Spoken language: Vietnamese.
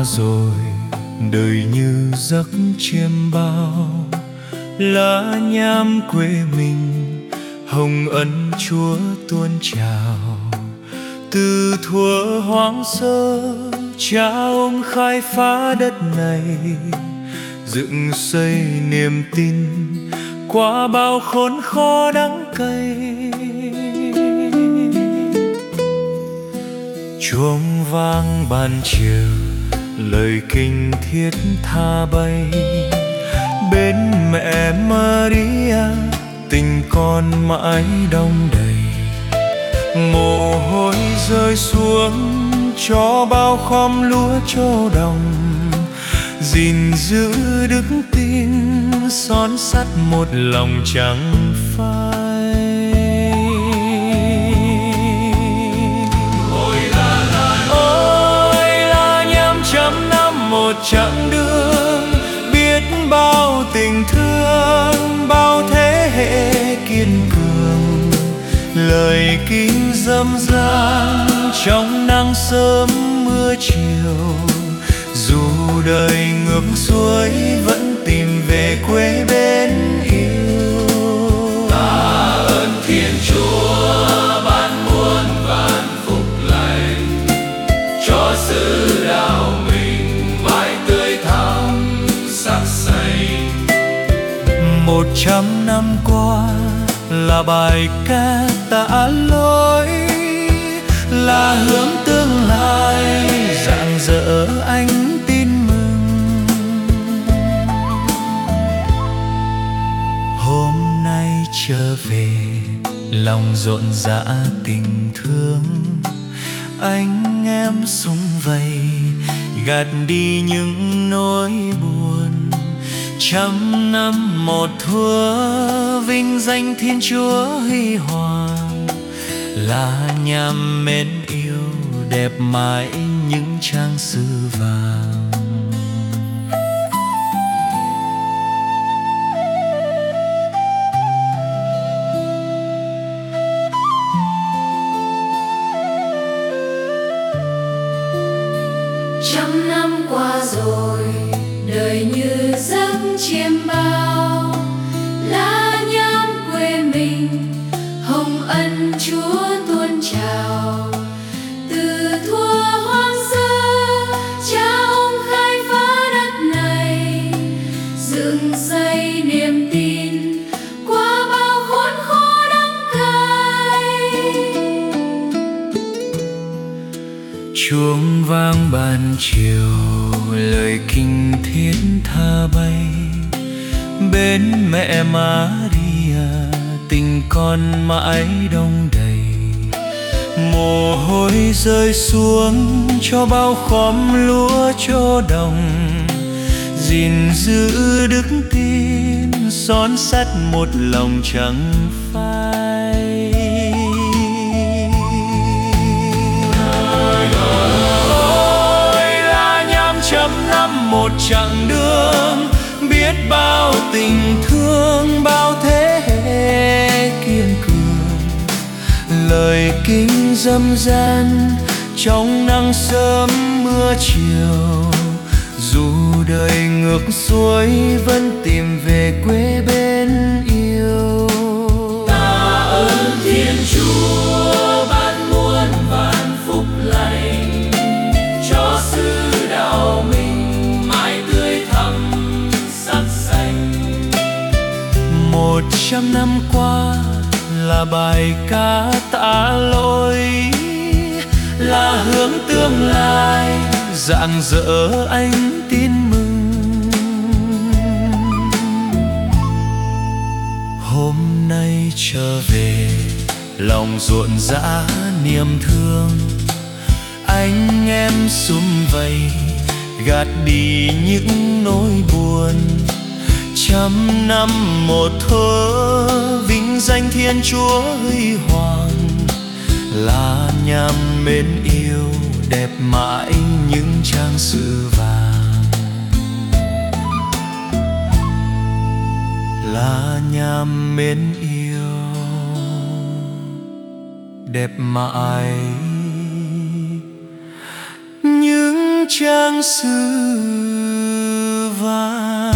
rồi, đời như giấc chiêm bao. Lá nhám quê mình, hồng ân Chúa tuôn trào. Từ thuở hoang sơ, Cha ông khai phá đất này, dựng xây niềm tin qua bao khốn khó đắng cay. Chuông vang ban chiều, lời kinh thiết tha bay. Bên mẹ Maria, tình con mãi đong đầy. Mồ hôi rơi xuống cho bao khóm lúa cho đồng, gìn giữ đức tin son sắt một lòng chẳng phai. Ôi là nhăm trăm năm một chặng đường, biết bao tình thương, bao thế hệ kiên cường. Lời kinh râm ran trong nắng sớm mưa chiều, dù đời ngược xuôi vẫn tìm về quê bên yêu. Ta ơn Thiên Chúa ban muôn vàn phúc lành, cho xứ đạo mình mãi tươi thắm sắc xanh. 100 năm qua là bài ca tạ lỗi, là hướng tương lai rạng rỡ ánh tin mừng. Hôm nay trở về lòng rộn rã tình thương, anh em sum vầy gạt đi những nỗi buồn. 100 năm một thuở vinh danh Thiên Chúa huy hoàng, là nhằm mến yêu đẹp mãi những trang sử vàng. Trăm năm qua rồi, đời như giấc chiêm bao. Lá nhám quê mình, hồng ân Chúa tuôn trào. Từ thuở hoang sơ, Cha ông khai phá đất này, dựng xây niềm tin qua bao khốn khó đắng cay. Chuông vang ban chiều, lời kinh thiết tha bay. Bên mẹ Maria, tình con mãi đong đầy. Mồ hôi rơi xuống cho bao khóm lúa cho đồng, gìn giữ đức tin son sắt một lòng chẳng phai. Ôi là nhăm trăm năm một chặng đường, biết bao tình thương, bao thế hệ kiên cường. Lời kinh râm ran trong nắng sớm mưa chiều, dù đời ngược xuôi vẫn tìm về quê bên yêu. Ta ơn Thiên Chúa ban muôn vàn phúc lành, cho xứ đạo mình mãi tươi thắm sắc xanh. 100 năm qua là bài ca tạ lỗi, là hướng tương lai rạng rỡ ánh tin mừng. Hôm nay trở về lòng rộn rã niềm thương, anh em sum vầy gạt đi những nỗi buồn. 100 năm một thuở vinh danh Thiên Chúa huy hoàng, là nhằm mến yêu đẹp mãi những trang sử vàng. Là nhằm mến yêu đẹp mãi những trang sử vàng.